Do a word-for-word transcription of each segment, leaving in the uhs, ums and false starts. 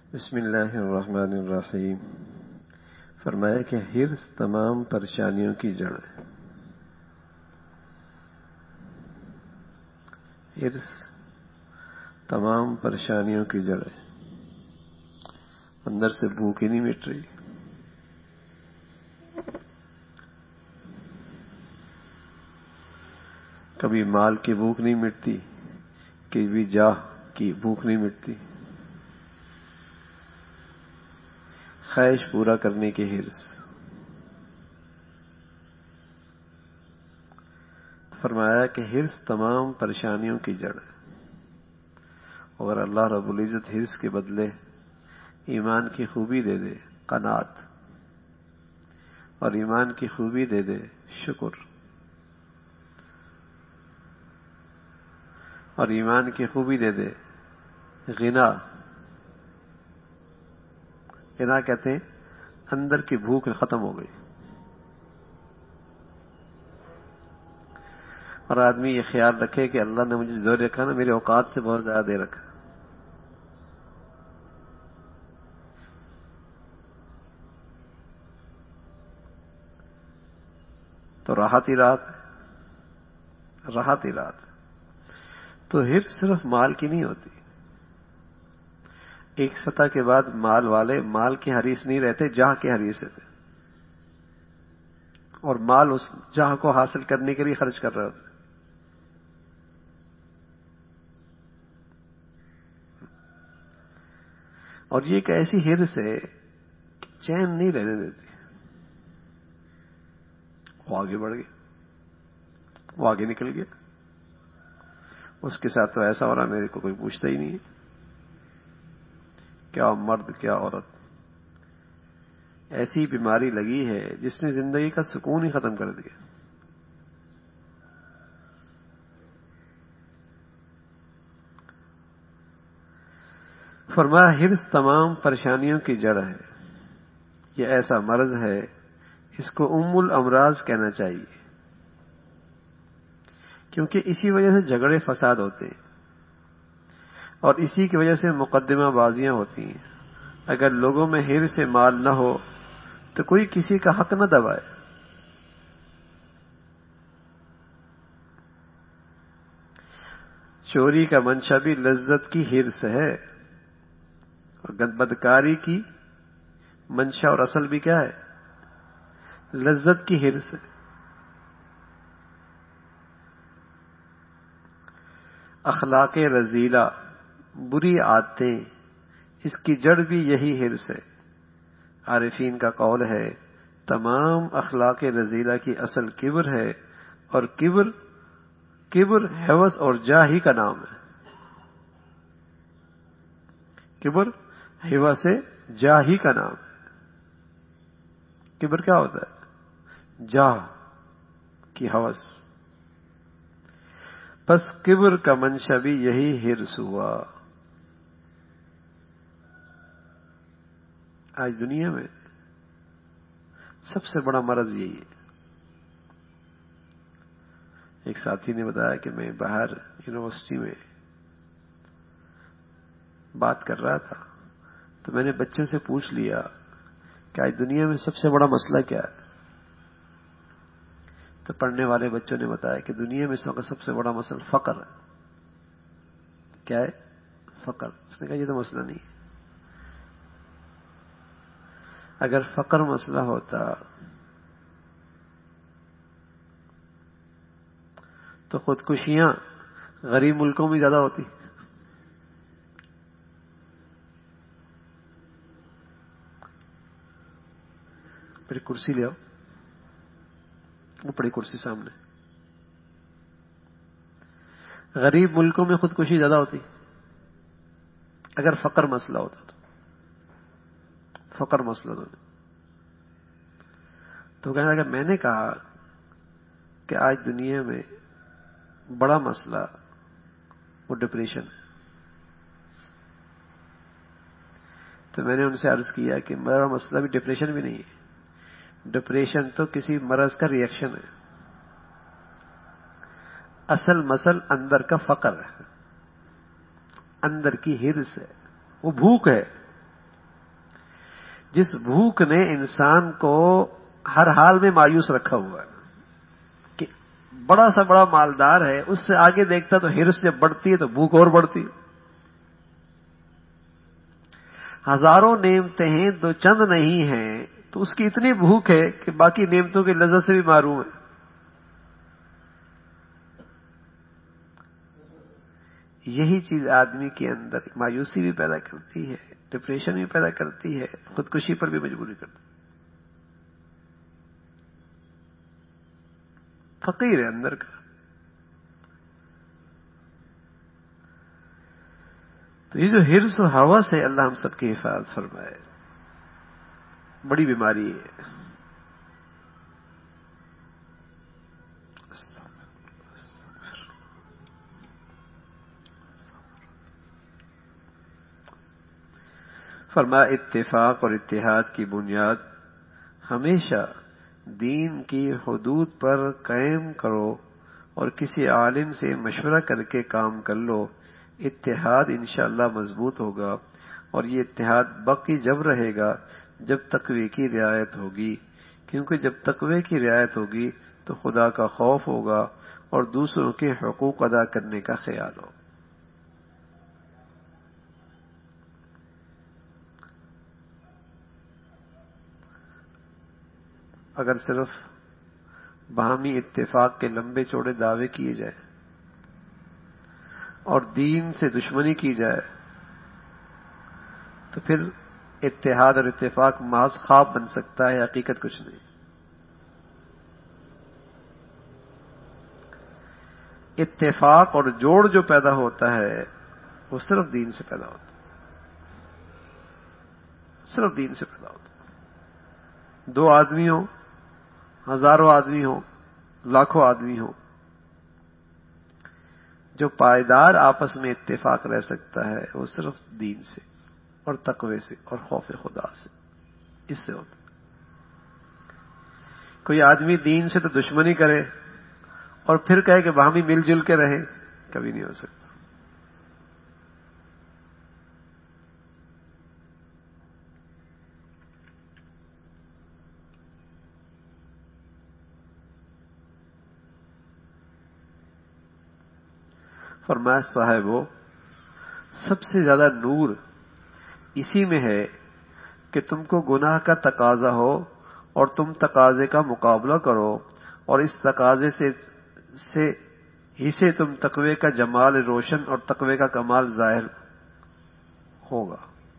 بسم اللہ الرحمن الرحیم۔ فرمایا کہ حرص تمام پریشانیوں کی جڑ ہے۔ حرص تمام پریشانیوں کی جڑ ہے۔ اندر سے بھوک ہی نہیں مٹ رہی، کبھی مال کی بھوک نہیں مٹتی، کبھی جاہ کی بھوک نہیں مٹتی، خواہش پورا کرنے کی حرص۔ فرمایا کہ حرص تمام پریشانیوں کی جڑ ہے، اور اللہ رب العزت حرص کے بدلے ایمان کی خوبی دے دے، قناعت، اور ایمان کی خوبی دے دے، شکر، اور ایمان کی خوبی دے دے، غنا۔ غنا کہتے ہیں اندر کی بھوک ختم ہو گئی، اور آدمی یہ خیال رکھے کہ اللہ نے مجھے جو رکھا نا میرے اوقات سے بہت زیادہ دے رکھا، تو راحت ہی راحت ہے، راحت ہی راحت ہے۔ تو حرص صرف مال کی نہیں ہوتی۔ ایک سطح کے بعد مال والے مال کے حریص نہیں رہتے، جاہ کے حریص رہتے، اور مال اس جاہ کو حاصل کرنے کے لیے خرچ کر رہے ہوتے۔ اور یہ ایک ایسی حرص ہے کہ چین نہیں رہنے دیتی۔ وہ آگے بڑھ گیا، وہ آگے نکل گیا، اس کے ساتھ تو ایسا ہو رہا میرے کو کوئی پوچھتا ہی نہیں ہے، کیا مرد کیا عورت۔ ایسی بیماری لگی ہے جس نے زندگی کا سکون ہی ختم کر دیا۔ فرمایا حرص تمام پریشانیوں کی جڑ ہے، یہ ایسا مرض ہے، اس کو ام الامراض کہنا چاہیے، کیونکہ اسی وجہ سے جھگڑے فساد ہوتے ہیں، اور اسی کی وجہ سے مقدمہ بازیاں ہوتی ہیں۔ اگر لوگوں میں حرص مال نہ ہو تو کوئی کسی کا حق نہ دبائے۔ چوری کا منشا بھی لذت کی حرص ہے، اور بدکاری کی منشا اور اصل بھی کیا ہے؟ لذت کی حرص ہے۔ اخلاق رذیلہ، بری عادتیں، اس کی جڑ بھی یہی حرص ہے۔ عارفین کا قول ہے تمام اخلاق رذیلہ کی اصل کبر ہے، اور کبر کبر ہوس اور جاہ ہی کا نام ہے۔ کبر ہوس سے جاہ ہی کا نام ہے۔ کبر کیا ہوتا ہے؟ جاہ کی ہوس۔ بس کبر کا منشا بھی یہی حرص ہوا۔ آج دنیا میں سب سے بڑا مرض یہی ہے۔ ایک ساتھی نے بتایا کہ میں باہر یونیورسٹی میں بات کر رہا تھا، تو میں نے بچوں سے پوچھ لیا کہ آج دنیا میں سب سے بڑا مسئلہ کیا ہے؟ تو پڑھنے والے بچوں نے بتایا کہ دنیا میں اس وقت سب سے بڑا مسئلہ فقر ہے۔ کیا ہے؟ فقر۔ اس نے کہا یہ تو مسئلہ نہیں ہے۔ اگر فقر مسئلہ ہوتا تو خودکشیاں غریب ملکوں میں زیادہ ہوتی۔ پھر کرسی لے آؤ، وہ پڑی کرسی سامنے۔ غریب ملکوں میں خودکشی زیادہ ہوتی اگر فقر مسئلہ ہوتا تو۔ فقر مسئلہ تو تو کہنے لگا میں نے کہا کہ آج دنیا میں بڑا مسئلہ وہ ڈپریشن ہے۔ تو میں نے ان سے عرض کیا کہ میرا مسئلہ بھی ڈپریشن بھی نہیں ہے، ڈپریشن تو کسی مرض کا ری ایکشن ہے، اصل مسئلہ اندر کا فقر ہے، اندر کی حرص ہے، وہ بھوک ہے۔ جس بھوک نے انسان کو ہر حال میں مایوس رکھا ہوا ہے کہ بڑا سا بڑا مالدار ہے، اس سے آگے دیکھتا تو ہرس جب بڑھتی ہے تو بھوک اور بڑھتی ہے. ہزاروں نعمتیں ہیں تو چند نہیں ہیں، تو اس کی اتنی بھوک ہے کہ باقی نعمتوں کی لذت سے بھی محروم ہے. یہی چیز آدمی کے اندر مایوسی بھی پیدا کرتی ہے، ڈپریشن بھی پیدا کرتی ہے، خودکشی پر بھی مجبوری کرتی ہے. فقیر ہے اندر کا. تو یہ جو حرص و ہوس ہے، اللہ ہم سب کی حفاظت فرمائے، بڑی بیماری ہے. فرما اتفاق اور اتحاد کی بنیاد ہمیشہ دین کی حدود پر قائم کرو اور کسی عالم سے مشورہ کر کے کام کر لو. اتحاد انشاءاللہ مضبوط ہوگا، اور یہ اتحاد باقی جب رہے گا جب تقوی کی رعایت ہوگی، کیونکہ جب تقوی کی رعایت ہوگی تو خدا کا خوف ہوگا اور دوسروں کے حقوق ادا کرنے کا خیال ہوگا. اگر صرف باہمی اتفاق کے لمبے چوڑے دعوے کیے جائیں اور دین سے دشمنی کی جائے تو پھر اتحاد اور اتفاق محض خواب بن سکتا ہے، حقیقت کچھ نہیں. اتفاق اور جوڑ جو پیدا ہوتا ہے وہ صرف دین سے پیدا ہوتا ہے، صرف دین سے پیدا ہوتا ہے. دو آدمی ہوں، ہزاروں آدمی ہوں، لاکھوں آدمی ہوں، جو پائیدار آپس میں اتفاق رہ سکتا ہے وہ صرف دین سے اور تقوی سے اور خوف خدا سے، اس سے ہوتا. کوئی آدمی دین سے تو دشمنی کرے اور پھر کہے کہ باہمی مل جل کے رہیں، کبھی نہیں ہو سکتا. فرمایا صاحبو، سب سے زیادہ نور اسی میں ہے کہ تم کو گناہ کا تقاضا ہو اور تم تقاضے کا مقابلہ کرو، اور اس تقاضے سے سے ہی سے تم تقوی کا جمال روشن اور تقوی کا کمال ظاہر ہوگا.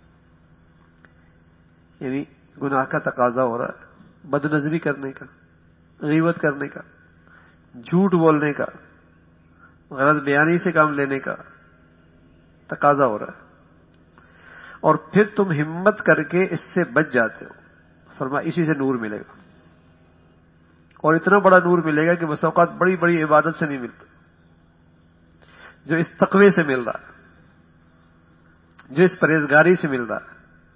یعنی گناہ کا تقاضا ہو رہا ہے، بد نظری کرنے کا، غیبت کرنے کا، جھوٹ بولنے کا، غلط بیانی سے کام لینے کا تقاضا ہو رہا ہے، اور پھر تم ہمت کر کے اس سے بچ جاتے ہو. فرما اسی سے نور ملے گا، اور اتنا بڑا نور ملے گا کہ بس اوقات بڑی بڑی عبادت سے نہیں ملتا، جو اس تقوی سے مل رہا ہے، جو اس پرہیزگاری سے مل رہا ہے.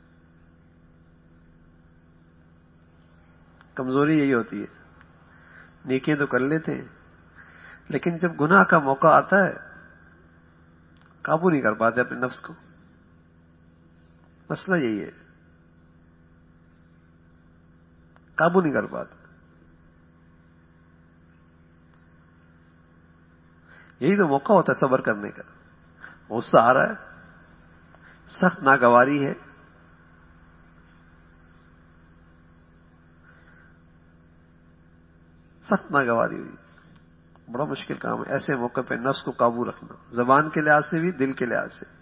کمزوری یہی ہوتی ہے، نیکیاں تو کر لیتے ہیں لیکن جب گناہ کا موقع آتا ہے قابو نہیں کر پاتے اپنے نفس کو. مسئلہ یہی ہے، قابو نہیں کر پاتے. یہی تو موقع ہوتا ہے صبر کرنے کا. غصہ آ رہا ہے، سخت ناگواری ہے، سخت ناگواری ہوئی، بڑا مشکل کام ہے. ایسے موقع پہ نفس کو قابو رکھنا، زبان کے لحاظ سے بھی، دل کے لحاظ سے.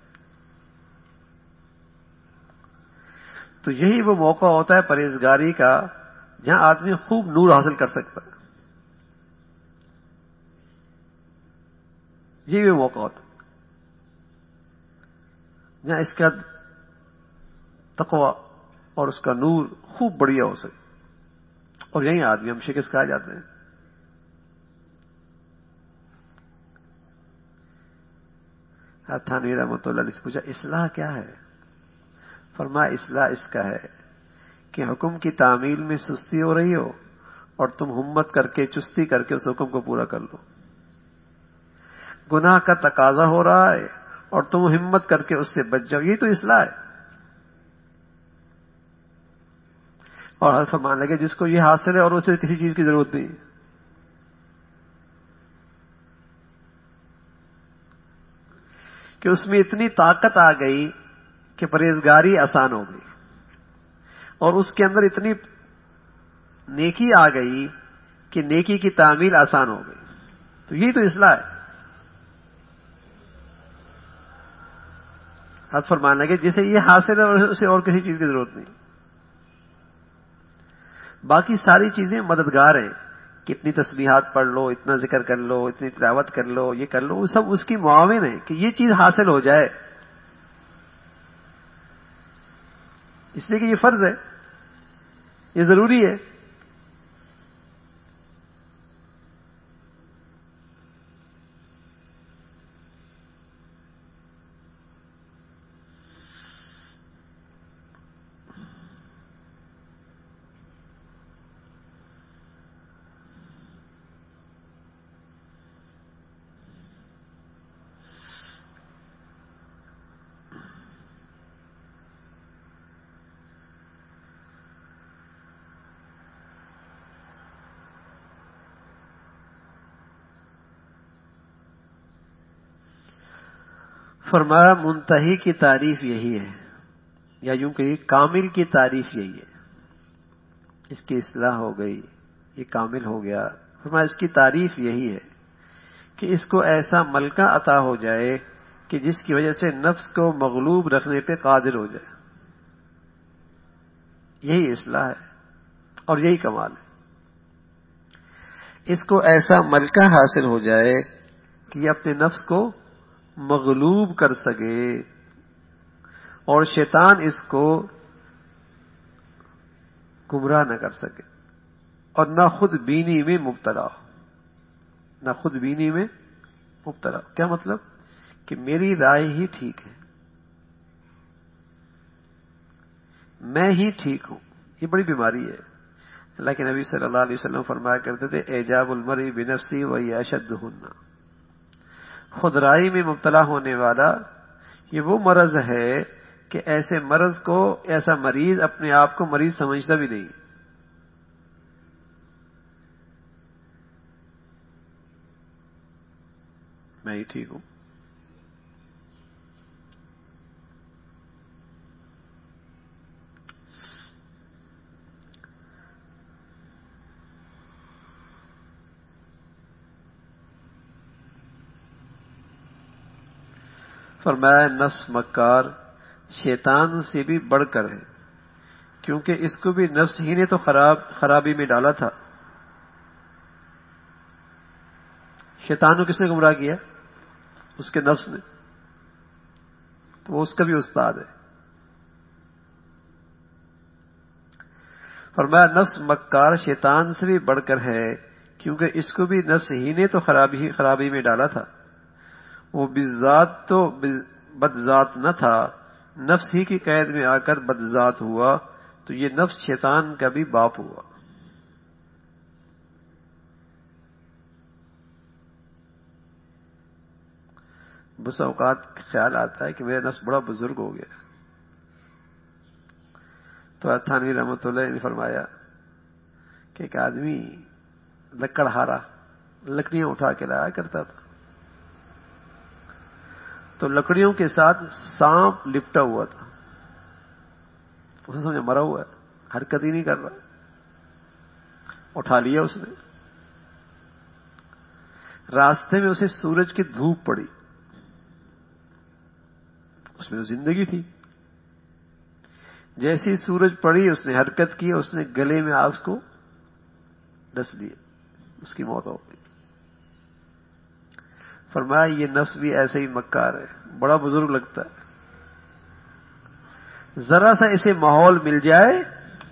تو یہی وہ موقع ہوتا ہے پرہیزگاری کا جہاں آدمی خوب نور حاصل کر سکتا ہے. یہی وہ موقع ہوتا ہے جہاں اس کا تقوی اور اس کا نور خوب بڑھیا ہو سکے، اور یہی آدمی ہم شکست کھا جاتے ہیں. تھانوی رحمۃ اللہ علیہ سے پوچھا اصلاح کیا ہے؟ فرمایا اصلاح اس کا ہے کہ حکم کی تعمیل میں سستی ہو رہی ہو اور تم ہمت کر کے چستی کر کے اس حکم کو پورا کر لو. گناہ کا تقاضا ہو رہا ہے اور تم ہمت کر کے اس سے بچ جاؤ، یہی تو اصلاح ہے. اور حضرت فرمانے لگے جس کو یہ حاصل ہے اور اسے کسی چیز کی ضرورت نہیں، کہ اس میں اتنی طاقت آ گئی کہ پرہیزگاری آسان ہو گئی، اور اس کے اندر اتنی نیکی آ گئی کہ نیکی کی تعمیل آسان ہو گئی. تو یہی تو اصلاح ہے. حضرت فرمانے لگے جسے یہ حاصل ہے اور اسے اور کسی چیز کی ضرورت نہیں. باقی ساری چیزیں مددگار ہیں، کتنی تسبیحات پڑھ لو، اتنا ذکر کر لو، اتنی تلاوت کر لو، یہ کر لو، وہ سب اس کی معاون ہے کہ یہ چیز حاصل ہو جائے، اس لیے کہ یہ فرض ہے، یہ ضروری ہے. فرمایا منتہی کی تعریف یہی ہے، یا یوں کہ کامل کی تعریف یہی ہے. اس کی اصلاح ہو گئی، یہ کامل ہو گیا. فرمایا اس کی تعریف یہی ہے کہ اس کو ایسا ملکہ عطا ہو جائے کہ جس کی وجہ سے نفس کو مغلوب رکھنے پہ قادر ہو جائے. یہی اصلاح ہے اور یہی کمال ہے. اس کو ایسا ملکہ حاصل ہو جائے کہ یہ اپنے نفس کو مغلوب کر سکے اور شیطان اس کو گمراہ نہ کر سکے، اور نہ خود بینی میں مبتلا ہو، نہ خود بینی میں مبتلا ہو. کیا مطلب؟ کہ میری رائے ہی ٹھیک ہے، میں ہی ٹھیک ہوں. یہ بڑی بیماری ہے. اللہ کے نبی صلی اللہ علیہ وسلم فرمایا کرتے تھے اعجاب المرء بنفسہ وہی اشدہن. خود رائی میں مبتلا ہونے والا یہ وہ مرض ہے کہ ایسے مرض کو، ایسا مریض اپنے آپ کو مریض سمجھتا بھی نہیں. میں ہی ٹھیک ہوں. فرمایا نفس مکار شیطان سے بھی بڑھ کر ہے، کیونکہ اس کو بھی نفس ہی نے تو خراب خرابی میں ڈالا تھا. شیطان کو کس نے گمراہ کیا؟ اس کے نفس نے. تو وہ اس کا بھی استاد ہے. فرمایا نفس مکار شیطان سے بھی بڑھ کر ہے، کیونکہ اس کو بھی نفس ہی نے تو خرابی خرابی میں ڈالا تھا. وہ بذات تو بدذات نہ تھا، نفس ہی کی قید میں آ کر بدذات ہوا، تو یہ نفس شیطان کا بھی باپ ہوا. بس اوقات خیال آتا ہے کہ میرا نفس بڑا بزرگ ہو گیا. تو تھانوی رحمۃ اللہ نے فرمایا کہ ایک آدمی لکڑ ہارا لکڑیاں اٹھا کے لایا کرتا تھا، تو لکڑیوں کے ساتھ سانپ لپٹا ہوا تھا. اسے سمجھا مرا ہوا ہے، حرکت ہی نہیں کر رہا. اٹھا لیا اس نے. راستے میں اسے سورج کی دھوپ پڑی، اس میں زندگی تھی. جیسی سورج پڑی اس نے حرکت کی، اس نے گلے میں آگ کو ڈس لیا، اس کی موت ہو گئی. فرمایا یہ نفس بھی ایسے ہی مکار ہے، بڑا بزرگ لگتا ہے. ذرا سا اسے ماحول مل جائے،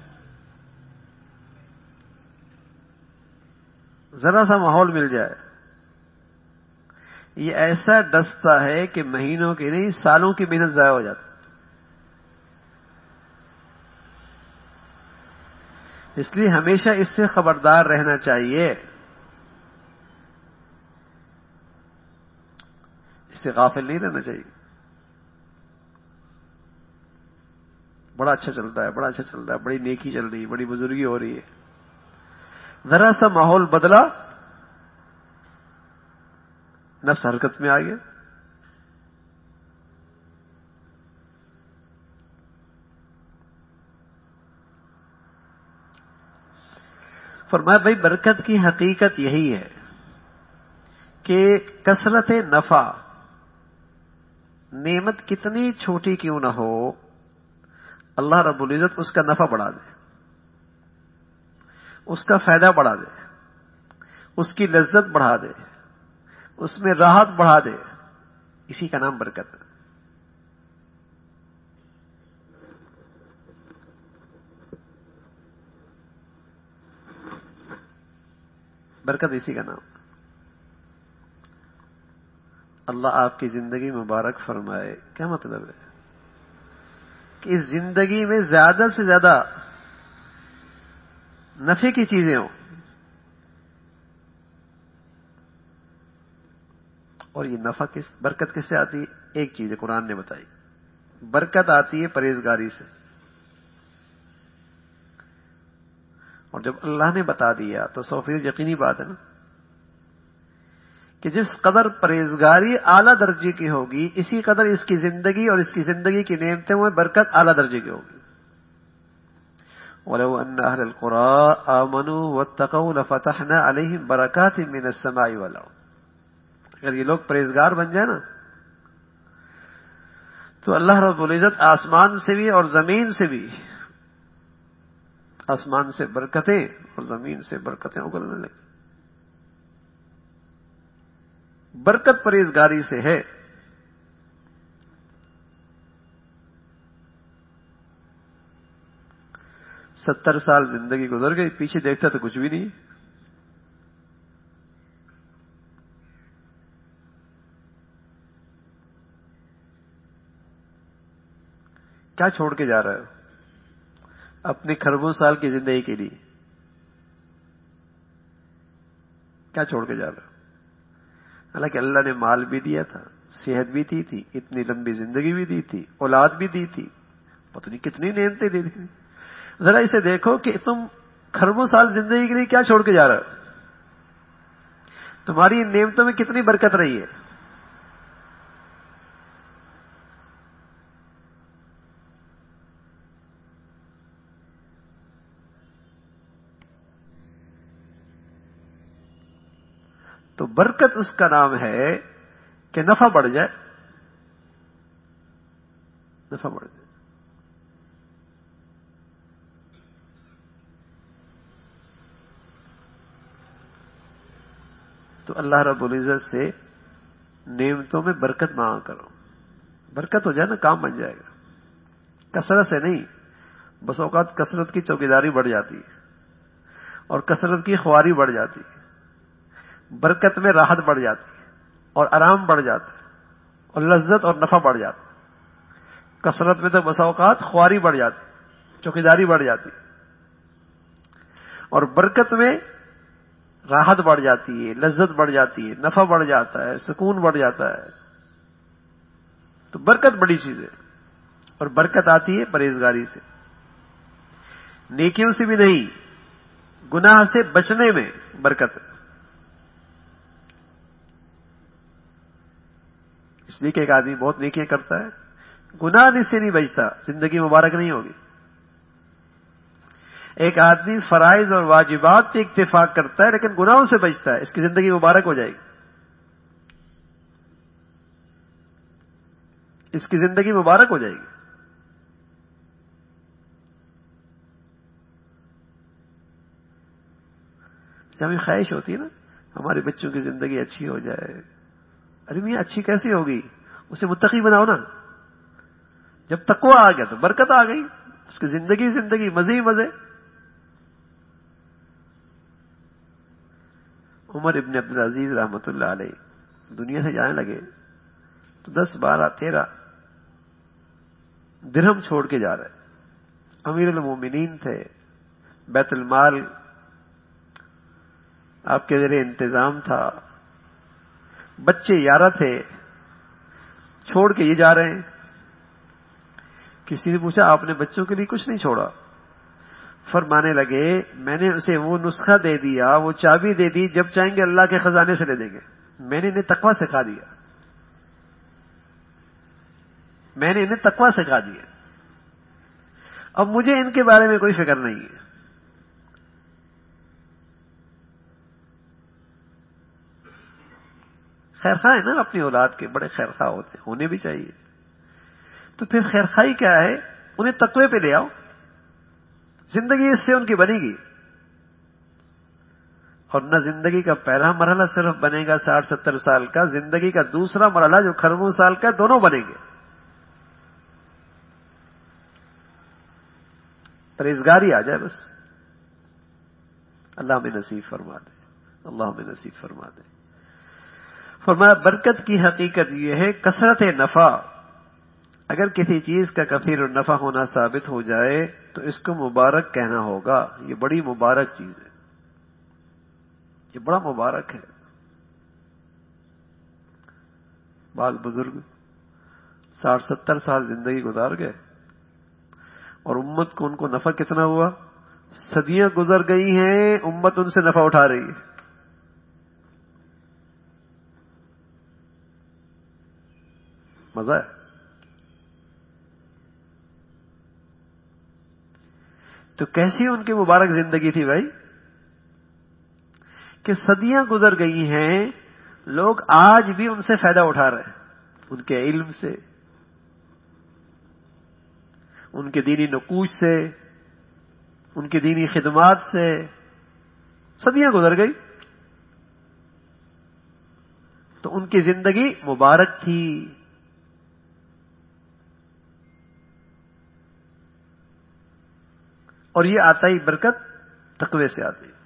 ذرا سا ماحول مل جائے، یہ ایسا ڈستا ہے کہ مہینوں کی نہیں سالوں کی محنت ضائع ہو جاتی. اس لیے ہمیشہ اس سے خبردار رہنا چاہیے، اس سے غافل نہیں رہنا چاہیے. بڑا اچھا چلتا ہے، بڑا اچھا چلتا ہے، بڑی نیکی چل رہی ہے، بڑی بزرگی ہو رہی ہے. ذرا سا ماحول بدلا، نفس حرکت میں آ گیا. فرمایا بھائی برکت کی حقیقت یہی ہے کہ کثرت نفع، نعمت کتنی چھوٹی کیوں نہ ہو، اللہ رب العزت اس کا نفع بڑھا دے، اس کا فائدہ بڑھا دے، اس کی لذت بڑھا دے، اس میں راحت بڑھا دے. اسی کا نام برکت ہے. برکت اسی کا نام. اللہ آپ کی زندگی مبارک فرمائے. کیا مطلب ہے کہ اس زندگی میں زیادہ سے زیادہ نفع کی چیزیں ہوں. اور یہ نفع کس برکت کس سے آتی ہے؟ ایک چیز ہے قرآن نے بتائی، برکت آتی ہے پرہیزگاری سے. اور جب اللہ نے بتا دیا تو سو فیصد یقینی بات ہے نا کہ جس قدر پرہیزگاری اعلیٰ درجے کی ہوگی، اسی قدر اس کی زندگی اور اس کی زندگی کی نعمتوں میں برکت اعلیٰ درجے کی ہوگی. وَلَوْ أَنَّ أَهْلَ الْقُرَىٰ آمَنُوا وَاتَّقَوْا لَفَتَحْنَا عَلَيْهِمْ بَرَكَاتٍ مِّنَ السَّمَاءِ وَالْأَرْضِ. اگر یہ لوگ پرہیزگار بن جائیں نا تو اللہ رب العزت آسمان سے بھی اور زمین سے بھی، آسمان سے برکتیں اور زمین سے برکتیں اگلنے لگیں. برکت پرہیزگاری سے ہے. ستر سال زندگی گزر گئی، پیچھے دیکھتا تو کچھ بھی نہیں. کیا چھوڑ کے جا رہے ہو اپنی کھربوں سال کی زندگی کے لیے؟ کیا چھوڑ کے جا رہے ہو؟ حالانکہ اللہ نے مال بھی دیا تھا، صحت بھی دی تھی، اتنی لمبی زندگی بھی دی تھی، اولاد بھی دی تھی، پتہ نہیں کتنی نعمتیں دی تھی. ذرا اسے دیکھو کہ تم کھربوں سال زندگی کے لیے کیا چھوڑ کے جا رہے ہو. تمہاری ان نعمتوں میں کتنی برکت رہی ہے. تو برکت اس کا نام ہے کہ نفع بڑھ جائے، نفع بڑھ جائے. تو اللہ رب العزت سے نعمتوں میں برکت مانگا کرو. برکت ہو جائے نا کام بن جائے گا. کثرت سے نہیں، بس اوقات کثرت کی چوکیداری بڑھ جاتی ہے اور کثرت کی خواری بڑھ جاتی ہے. برکت میں راحت بڑھ جاتی ہے اور آرام بڑھ جاتا ہے اور لذت اور نفع بڑھ جاتا ہے. کثرت میں تو بس اوقات خواری بڑھ جاتی، چوکیداری بڑھ جاتی، اور برکت میں راحت بڑھ جاتی ہے، لذت بڑھ جاتی ہے، نفع بڑھ جاتا ہے، سکون بڑھ جاتا ہے. تو برکت بڑی چیز ہے. اور برکت آتی ہے پرہیزگاری سے، نیکیوں سے بھی نہیں، گناہ سے بچنے میں برکت ہے. اس لیے کہ ایک آدمی بہت نیکیاں کرتا ہے، گناہ سے نہیں بچتا، زندگی مبارک نہیں ہوگی. ایک آدمی فرائض اور واجبات پہ اتفاق کرتا ہے لیکن گناہوں سے بچتا ہے، اس کی زندگی مبارک ہو جائے گی، اس کی زندگی مبارک ہو جائے گی. ہمیں خواہش ہوتی ہے نا ہمارے بچوں کی زندگی اچھی ہو جائے. ارے میاں اچھی کیسی ہوگی؟ اسے متقی بناؤ نا. جب تقوی آ گیا تو برکت آ گئی، اس کی زندگی زندگی مزے ہی مزے. عمر ابن عبدالعزیز رحمۃ اللہ علیہ دنیا سے جانے لگے تو دس بارہ تیرہ درہم چھوڑ کے جا رہے. امیر المومنین تھے، بیت المال آپ کے ذریعے انتظام تھا، بچے یارہ تھے، چھوڑ کے یہ جا رہے ہیں کسی نے پوچھا آپ نے بچوں کے لیے کچھ نہیں چھوڑا؟ فرمانے لگے میں نے اسے وہ نسخہ دے دیا، وہ چابی دے دی، جب چاہیں گے اللہ کے خزانے سے لے دیں گے۔ میں نے انہیں تقویٰ سکھا دیا، میں نے انہیں تقویٰ سکھا دیا، اب مجھے ان کے بارے میں کوئی فکر نہیں ہے۔ خیر خواہ ہے نا اپنی اولاد کے، بڑے خیر خواہ ہوتے ہیں، ہونے بھی چاہیے۔ تو پھر خیر خواہی کیا ہے؟ انہیں تقوی پہ لے آؤ، زندگی اس سے ان کی بنے گی۔ اور نہ زندگی کا پہلا مرحلہ صرف بنے گا ساٹھ ستر سال کا، زندگی کا دوسرا مرحلہ جو کھربوں سال کا، دونوں بنیں گے۔ پرہیزگاری آ جائے بس، اللہ ہمیں نصیب فرما دے، اللہ ہمیں نصیب فرما دے۔ فرمایا برکت کی حقیقت یہ ہے کثرت نفع، اگر کسی چیز کا کثیر النفع ہونا ثابت ہو جائے تو اس کو مبارک کہنا ہوگا، یہ بڑی مبارک چیز ہے، یہ بڑا مبارک ہے۔ بعض بزرگ ساٹھ ستر سال زندگی گزار گئے اور امت کو ان کو نفع کتنا ہوا؟ صدیاں گزر گئی ہیں، امت ان سے نفع اٹھا رہی ہے۔ مزہ ہے۔ تو کیسی ان کی مبارک زندگی تھی بھائی کہ صدیاں گزر گئی ہیں، لوگ آج بھی ان سے فائدہ اٹھا رہے ہیں، ان کے علم سے، ان کے دینی نقوش سے، ان کی دینی خدمات سے۔ صدیاں گزر گئی تو ان کی زندگی مبارک تھی۔ اور یہ آتا ہی برکت تقوی سے آتی ہے۔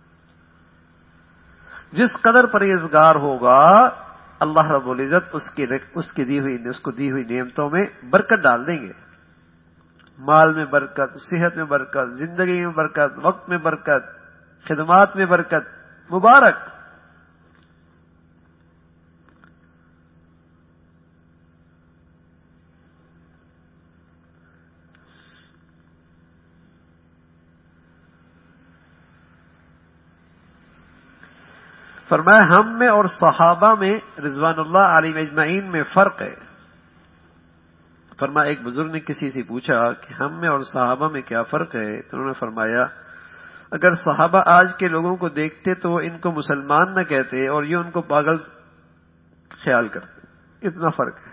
جس قدر پرہیزگار ہوگا اللہ رب العزت اس کی اس کی دی ہوئی اس کو دی ہوئی نعمتوں میں برکت ڈال دیں گے، مال میں برکت، صحت میں برکت، زندگی میں برکت، وقت میں برکت، خدمات میں برکت، مبارک۔ فرمایا ہم میں اور صحابہ میں رضوان اللہ علیہم اجمعین میں فرق ہے۔ فرمایا ایک بزرگ نے کسی سے پوچھا کہ ہم میں اور صحابہ میں کیا فرق ہے، تو انہوں نے فرمایا اگر صحابہ آج کے لوگوں کو دیکھتے تو وہ ان کو مسلمان نہ کہتے اور یہ ان کو پاگل خیال کرتے، اتنا فرق ہے۔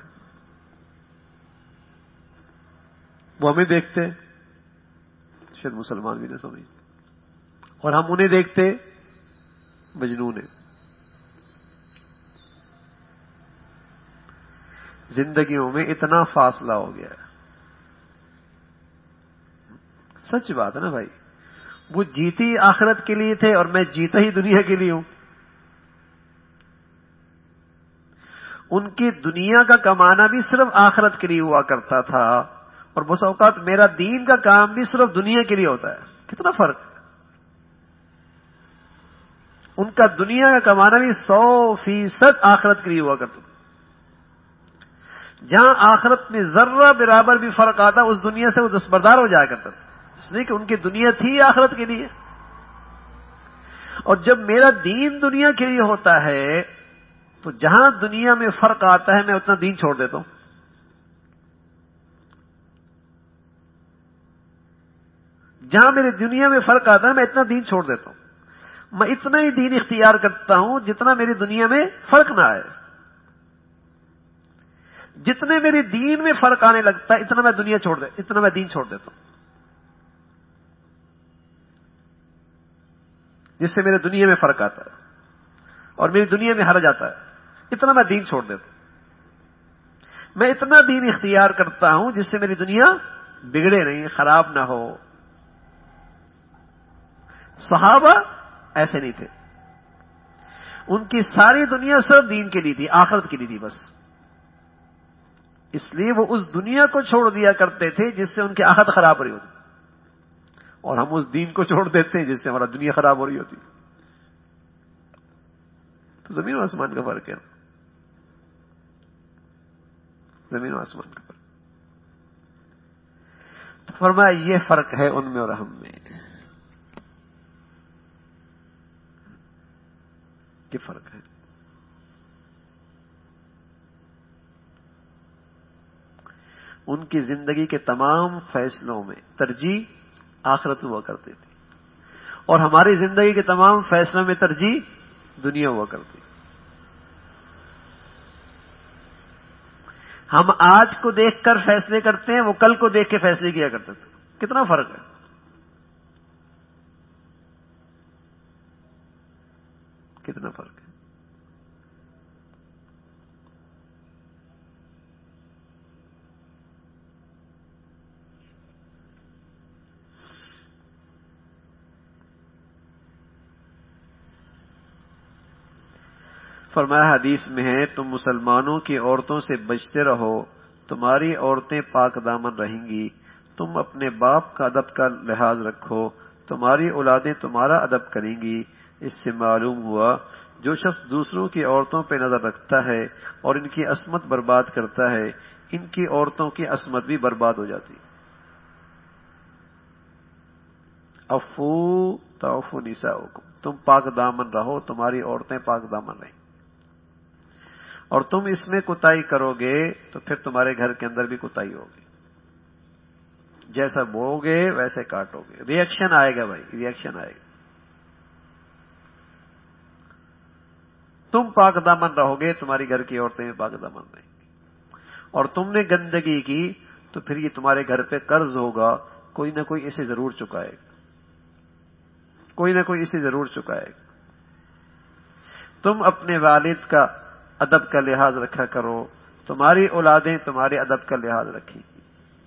وہ ہمیں دیکھتے شاید مسلمان بھی نہ سمجھتے، اور ہم انہیں دیکھتے مجنون ہے۔ زندگیوں میں اتنا فاصلہ ہو گیا ہے، سچ بات ہے نا بھائی۔ وہ جیتی آخرت کے لیے تھے اور میں جیتا ہی دنیا کے لیے ہوں۔ ان کی دنیا کا کمانا بھی صرف آخرت کے لیے ہوا کرتا تھا، اور بس اوقات میرا دین کا کام بھی صرف دنیا کے لیے ہوتا ہے۔ کتنا فرق ہے۔ ان کا دنیا کا کمانا بھی سو فیصد آخرت کے لیے ہوا کرتا تھا۔ جہاں آخرت میں ذرہ برابر بھی فرق آتا اس دنیا سے وہ دستبردار ہو جایا کرتا تھا، اس لیے کہ ان کی دنیا تھی آخرت کے لیے۔ اور جب میرا دین دنیا کے لیے ہوتا ہے تو جہاں دنیا میں فرق آتا ہے میں اتنا دین چھوڑ دیتا ہوں۔ جہاں میری دنیا میں فرق آتا ہے میں اتنا دین چھوڑ دیتا ہوں، میں اتنا ہی دین اختیار کرتا ہوں جتنا میری دنیا میں فرق نہ آئے۔ جتنے میری دین میں فرق آنے لگتا ہے اتنا میں دنیا چھوڑ دے اتنا میں دین چھوڑ دیتا ہوں، جس سے میرے دنیا میں فرق آتا ہے اور میری دنیا میں حرج آتا ہے، اتنا میں دین چھوڑ دیتا ہوں۔ میں اتنا دین اختیار کرتا ہوں جس سے میری دنیا بگڑے نہیں، خراب نہ ہو۔ صحابہ ایسے نہیں تھے، ان کی ساری دنیا صرف دین کے لیے تھی، آخرت کے لیے تھی بس، اس لیے وہ اس دنیا کو چھوڑ دیا کرتے تھے جس سے ان کی آخرت خراب ہو رہی ہوتی، اور ہم اس دین کو چھوڑ دیتے ہیں جس سے ہمارا دنیا خراب ہو رہی ہوتی۔ تو زمین و آسمان کا فرق ہے، زمین و آسمان کا فرق۔ فرمایا یہ فرق ہے ان میں اور ہم میں، یہ فرق ہے۔ ان کی زندگی کے تمام فیصلوں میں ترجیح آخرت ہوا کرتی تھی، اور ہماری زندگی کے تمام فیصلوں میں ترجیح دنیا ہوا کرتی۔ ہم آج کو دیکھ کر فیصلے کرتے ہیں، وہ کل کو دیکھ کے فیصلے کیا کرتے تھے۔ کتنا فرق ہے، کتنا فرق ہے۔ فرمایا حدیث میں ہے، تم مسلمانوں کی عورتوں سے بچتے رہو، تمہاری عورتیں پاک دامن رہیں گی۔ تم اپنے باپ کا ادب کا لحاظ رکھو، تمہاری اولادیں تمہارا ادب کریں گی۔ اس سے معلوم ہوا جو شخص دوسروں کی عورتوں پہ نظر رکھتا ہے اور ان کی عصمت برباد کرتا ہے، ان کی عورتوں کی عصمت بھی برباد ہو جاتی۔ افو تعفو نساؤکم، تم پاک دامن رہو، تمہاری عورتیں پاک دامن رہیں، اور تم اس میں کوتاہی کرو گے تو پھر تمہارے گھر کے اندر بھی کوتاہی ہوگی۔ جیسا بو گے ویسے کاٹو گے، ری ایکشن آئے گا بھائی، ری ایکشن آئے گا۔ تم پاک دامن رہو گے، تمہاری گھر کی عورتیں پاک دامن رہیں گی، اور تم نے گندگی کی تو پھر یہ تمہارے گھر پہ قرض ہوگا، کوئی نہ کوئی اسے ضرور چکائے گا، کوئی نہ کوئی اسے ضرور چکائے گا۔ تم اپنے والد کا ادب کا لحاظ رکھا کرو، تمہاری اولادیں تمہارے ادب کا لحاظ رکھیں گی۔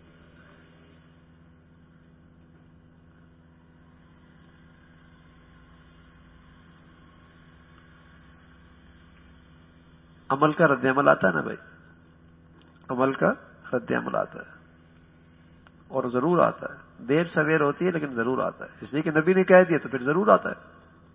عمل کا رد عمل آتا ہے نا بھائی، عمل کا رد عمل آتا ہے، اور ضرور آتا ہے، دیر سویر ہوتی ہے لیکن ضرور آتا ہے، اس لیے کہ نبی نے کہہ دیا تو پھر ضرور آتا ہے،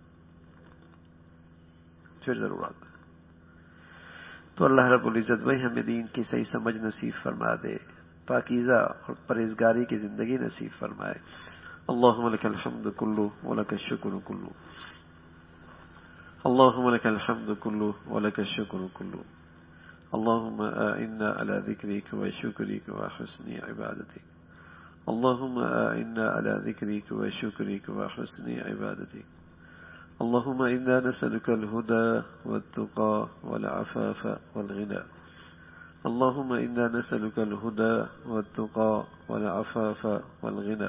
پھر ضرور آتا ہے۔ تو اللہ رب العزت بھائی ہمیں دین کی صحیح سمجھ نصیب فرما دے، پاکیزہ اور پرہیزگاری کی زندگی نصیب فرمائے۔ اللہم لک الحمد کلو ولک الشکر کلو، اللہم لک الحمد کلو ولک الشکر کلو، اللہم اعنا علی ذکرک و شکرک و حسن عبادتک، اللہم اعنا علی ذکرک و شکرک و حسن عبادتک، اللهم إنا نسألك الهدى والتقى والعفاف والغنى، اللهم إنا نسألك الهدى والتقى والعفاف والغنى،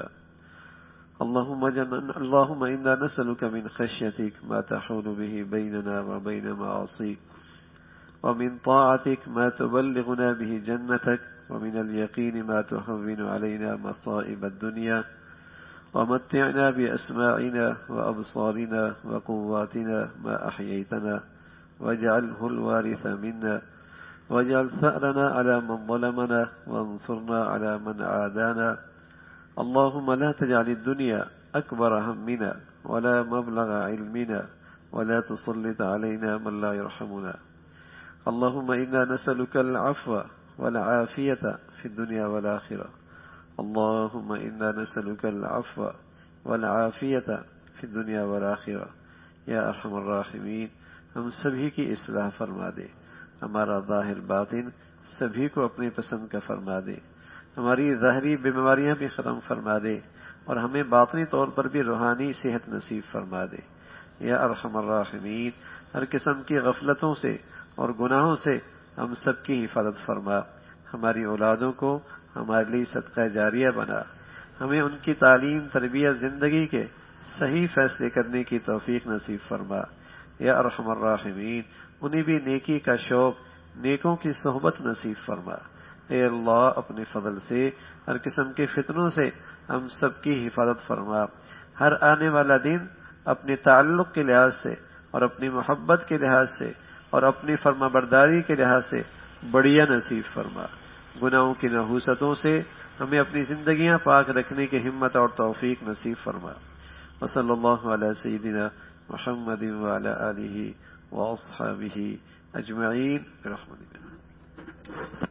اللهم جن... اللهم إنا نسألك من خشيتك ما تحول به بيننا وبين معاصيك، ومن طاعتك ما تبلغنا به جنتك، ومن اليقين ما تهون علينا مصائب الدنيا، ومتعنا بأسماعنا وأبصارنا وقواتنا ما أحييتنا، واجعله الوارث منا، واجعل ثأرنا على من ظلمنا، وانصرنا على من عادانا، اللهم لا تجعل الدنيا أكبر همنا ولا مبلغ علمنا، ولا تسلط علينا من لا يرحمنا، اللهم إنا نسألك العفو والعافية في الدنيا والآخرة، اللهم إنا نسألك العفو والعافية في الدنيا والآخرة یا ارحم الراحمین۔ ہم سبھی کی اصلاح فرما دے، ہمارا ظاہر باطن سبھی کو اپنی پسند کا فرما دے، ہماری ظاہری بیماریاں بھی ختم فرما دے، اور ہمیں باطنی طور پر بھی روحانی صحت نصیب فرما دے یا ارحم الراحمین۔ ہر قسم کی غفلتوں سے اور گناہوں سے ہم سب کی حفاظت فرما، ہماری اولادوں کو ہمارے لیے صدقہ جاریہ بنا، ہمیں ان کی تعلیم تربیت زندگی کے صحیح فیصلے کرنے کی توفیق نصیب فرما یا ارحم الراحمین۔ انہیں بھی نیکی کا شوق، نیکوں کی صحبت نصیب فرما۔ اے اللہ اپنے فضل سے ہر قسم کے فتنوں سے ہم سب کی حفاظت فرما، ہر آنے والا دن اپنے تعلق کے لحاظ سے اور اپنی محبت کے لحاظ سے اور اپنی فرما برداری کے لحاظ سے بڑھیا نصیب فرما، گناہوں کی نحوستوں سے ہمیں اپنی زندگیاں پاک رکھنے کی ہمت اور توفیق نصیب فرما۔ وصلی اللہ علی سیدنا محمد وعلی آلہ واصحابہ اجمعین برحمتک۔